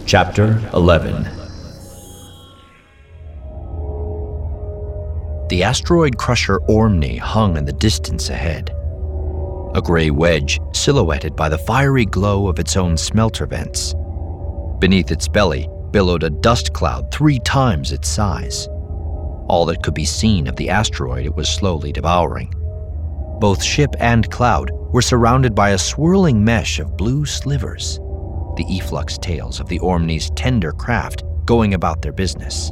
Chapter 11. The asteroid crusher Ormney hung in the distance ahead. A gray wedge silhouetted by the fiery glow of its own smelter vents. Beneath its belly billowed a dust cloud 3 times its size. All that could be seen of the asteroid it was slowly devouring. Both ship and cloud were surrounded by a swirling mesh of blue slivers, the efflux tails of the Ormney's tender craft going about their business.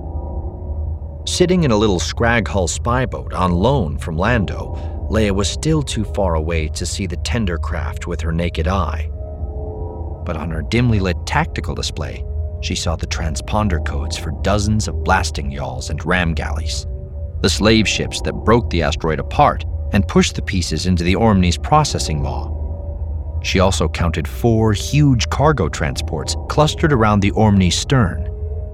Sitting in a little scrag-hull spy boat on loan from Lando, Leia was still too far away to see the tender craft with her naked eye. But on her dimly lit tactical display, she saw the transponder codes for dozens of blasting yawls and ram galleys, the slave ships that broke the asteroid apart and pushed the pieces into the Ormney's processing maw. She also counted 4 huge cargo transports clustered around the Ormney's stern,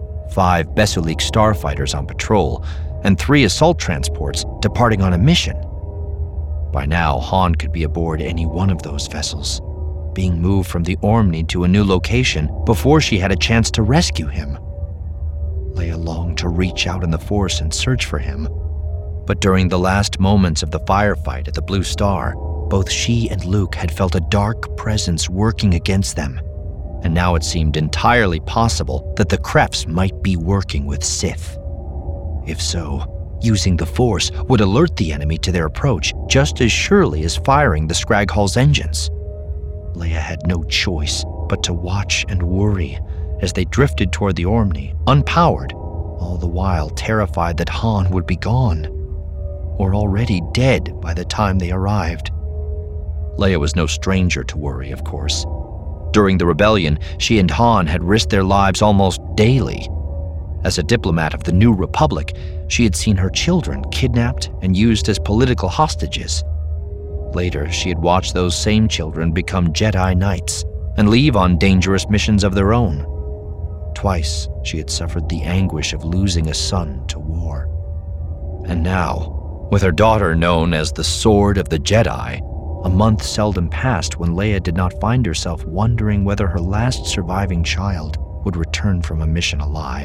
5 Bessulik starfighters on patrol, and 3 assault transports departing on a mission. By now, Han could be aboard any one of those vessels, being moved from the Ormney to a new location before she had a chance to rescue him. Leia longed to reach out in the Force and search for him, but during the last moments of the firefight at the Blue Star, both she and Luke had felt a dark presence working against them, and now it seemed entirely possible that the Kreffs might be working with Sith. If so, using the Force would alert the enemy to their approach just as surely as firing the Scrag-Hull's engines. Leia had no choice but to watch and worry as they drifted toward the Ormney, unpowered, all the while terrified that Han would be gone, or already dead by the time they arrived. Leia was no stranger to worry, of course. During the rebellion, she and Han had risked their lives almost daily. As a diplomat of the New Republic, she had seen her children kidnapped and used as political hostages. Later, she had watched those same children become Jedi Knights and leave on dangerous missions of their own. Twice, she had suffered the anguish of losing a son to war. And now, with her daughter known as the Sword of the Jedi, a month seldom passed when Leia did not find herself wondering whether her last surviving child would return from a mission alive.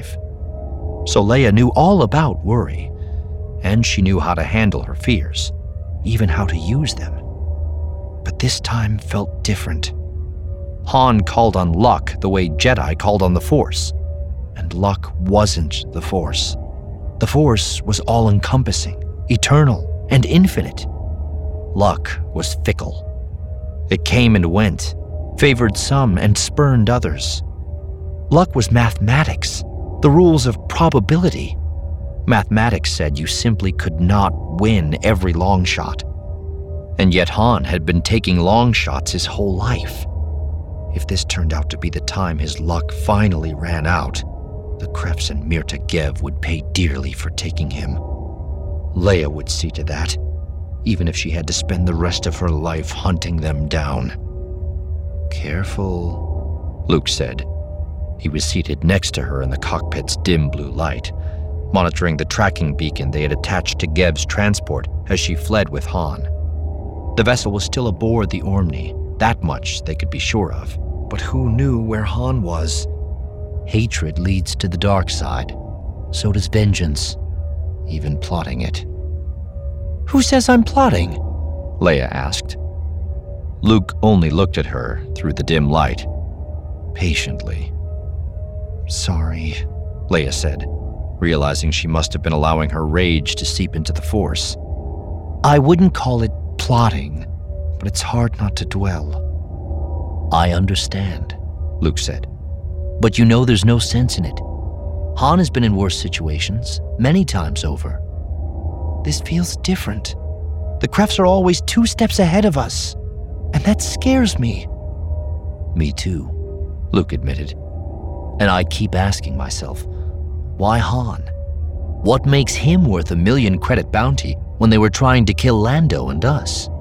So Leia knew all about worry, and she knew how to handle her fears, even how to use them. But this time felt different. Han called on luck the way Jedi called on the Force, and luck wasn't the Force. The Force was all-encompassing, eternal, and infinite. Luck was fickle. It came and went, favored some and spurned others. Luck was mathematics, the rules of probability. Mathematics said you simply could not win every long shot. And yet Han had been taking long shots his whole life. If this turned out to be the time his luck finally ran out, the Kreffs and Mirta Gev would pay dearly for taking him. Leia would see to that, even if she had to spend the rest of her life hunting them down. "Careful," Luke said. He was seated next to her in the cockpit's dim blue light, monitoring the tracking beacon they had attached to Gev's transport as she fled with Han. The vessel was still aboard the Ormney, that much they could be sure of. But who knew where Han was? Hatred leads to the dark side. So does vengeance, even plotting it. "Who says I'm plotting?" Leia asked. Luke only looked at her through the dim light, patiently. "Sorry," Leia said, realizing she must have been allowing her rage to seep into the Force. "I wouldn't call it plotting, but it's hard not to dwell." "I understand," Luke said. "But you know there's no sense in it. Han has been in worse situations, many times over. This feels different. The Kreffs are always 2 steps ahead of us, and that scares me." "Me too," Luke admitted. "And I keep asking myself, why Han? What makes him worth a 1,000,000 credit bounty when they were trying to kill Lando and us?"